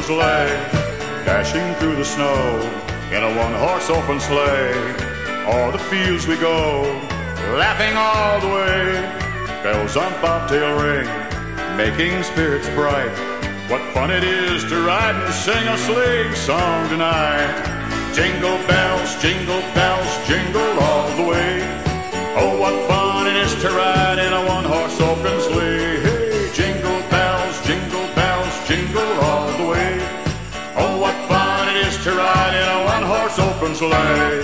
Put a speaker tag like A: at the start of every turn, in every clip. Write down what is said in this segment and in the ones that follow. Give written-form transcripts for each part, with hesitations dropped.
A: sleigh, dashing through the snow in a one-horse open sleigh. O'er the fields we go, laughing all the way. Bells on bobtail ring, making spirits bright. What fun it is to ride and sing a sleighing song tonight. Jingle bells, jingle all the way. Oh, what fun it is to ride in a one-horse open sleigh. Hey, jingle bells, jingle all the way. Oh, what fun it is to ride in a one-horse open sleigh.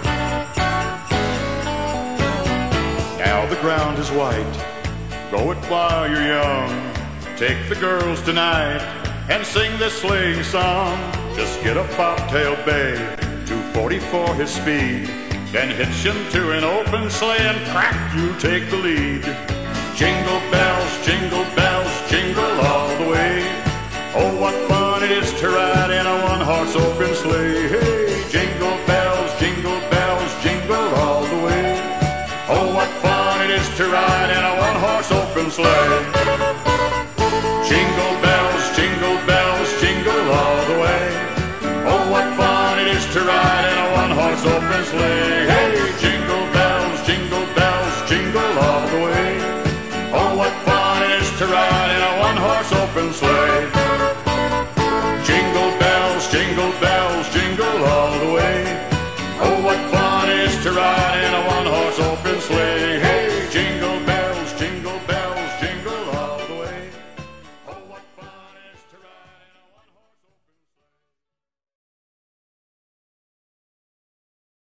A: Now the ground is white, go it while you're young. Take the girls tonight and sing this sleighing song. Just get a bobtail bay, 244 his speed, then hitch him to an open sleigh and crack, you take the lead. Jingle bells, jingle all the way. Oh, what fun it is to ride in a one-horse open sleigh. Hey, jingle bells, jingle all the way. Oh, what fun it is to ride in a one-horse open sleigh. Jingle bells, jingle all the way. Oh, what fun it is to ride in a one-horse open sleigh. Hey, jingle bells, jingle all the way. Oh, what fun it is to ride in a one-horse